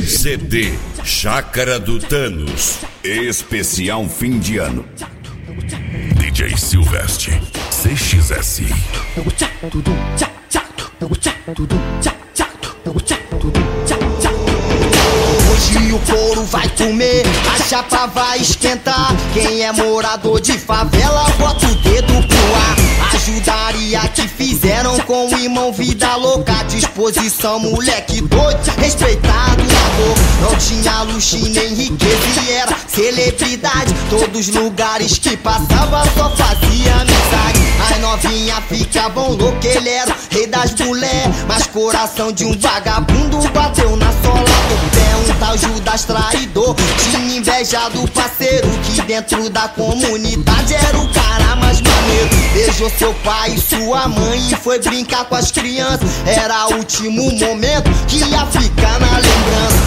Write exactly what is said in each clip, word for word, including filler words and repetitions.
C D Chácara do Thanos, especial fim de ano. D J Silvestre, C X S. Hoje o couro vai comer, a chapa vai esquentar. Quem é morador de favela, bota o dedo pro ar. Ajudaria que fizeram com o irmão vida louca. Disposição, moleque doido, respeitado na dor. Não tinha luxo e nem riqueza e era celebridade. Todos os lugares que passava só fazia amizade. As novinha ficavam louca, ele era o rei das mulher. Mas coração de um vagabundo bateu na sola do pé. Um tal Judas traidor tinha inveja do parceiro, que dentro da comunidade era o cara mais maneiro. Beijou seu pai e sua mãe e foi brincar com as crianças. Era o último momento que ia ficar na lembrança.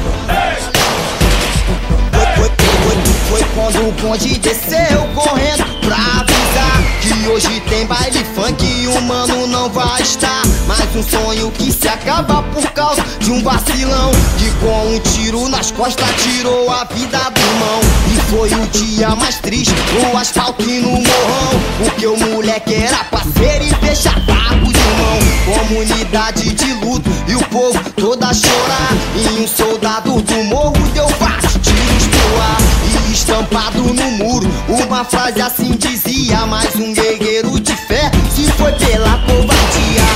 Foi, foi, foi, foi quando o bonde desceu correndo pra avisar que hoje tem baile funk e o mano não vai estar. Mais um sonho que se acaba por causa de um vacilão, que com um tiro nas costas tirou a vida do irmão. E foi o dia mais triste no asfalto e no morrão, porque o moleque era parceiro e fecha papo de irmão. Comunidade de luto e o povo todo a chorar. E um soldado do morro deu vários tiros pro ar. E estampado no muro uma frase assim dizia: mais um guerreiro de fé se foi pela covardia.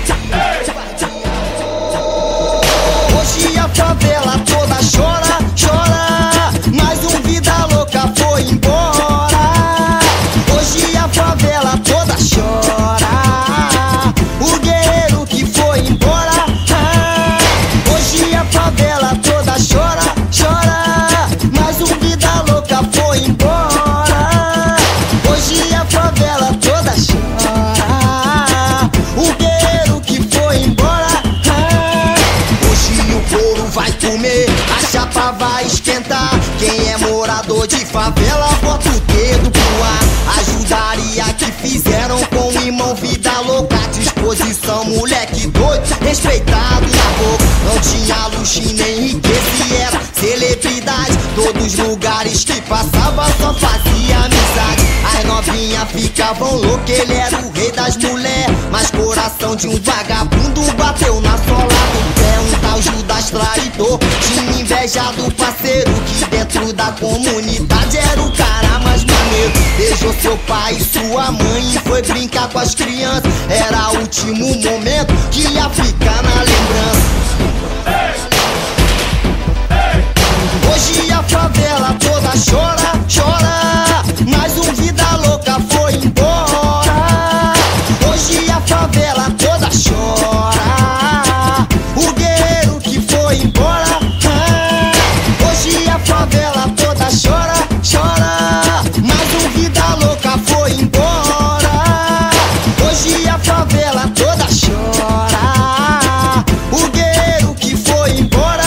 Hoje a favela toda chora, chora. Mais um vida louca foi embora. Hoje a favela toda chora. O guerreiro que foi embora. Hoje a favela toda chora, chora. Mais um vida louca foi embora. Hoje a favela toda chora. O guerreiro que foi embora. Hoje o couro vai comer, a chapa vai esquentar. Quem é morador de favela, bota o dedo pro ar. Ajudaria que fizeram com o irmão vida louca. Disposição, moleque doido, respeitado na boca. Não tinha luxo e nem riqueza e era celebridade. Todos os lugares que passava só fazia amizade. As novinha ficavam louca, ele era o rei das mulher. Mas coração de um vagabundo bateu na sola do pé. Um tal Judas traidor tinha inveja do parceiro, que dentro da comunidade era o cara mais maneiro. Beijou seu pai e sua mãe e foi brincar com as crianças. Era o último momento que ia ficar na lembrança. Hoje a favela toda chora, chora. Mais um vida louca foi embora. Hoje a favela toda chora. O guerreiro que foi embora. Hoje a favela toda chora, chora. Mais um vida louca foi embora. Hoje a favela toda chora. O guerreiro que foi embora.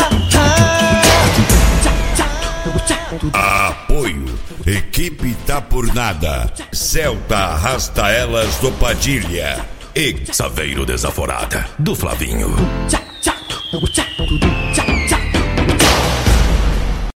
Apoio, equipe tá por nada. Celta Arrasta Elas do Padilha e Saveiro Desaforada do Flavinho.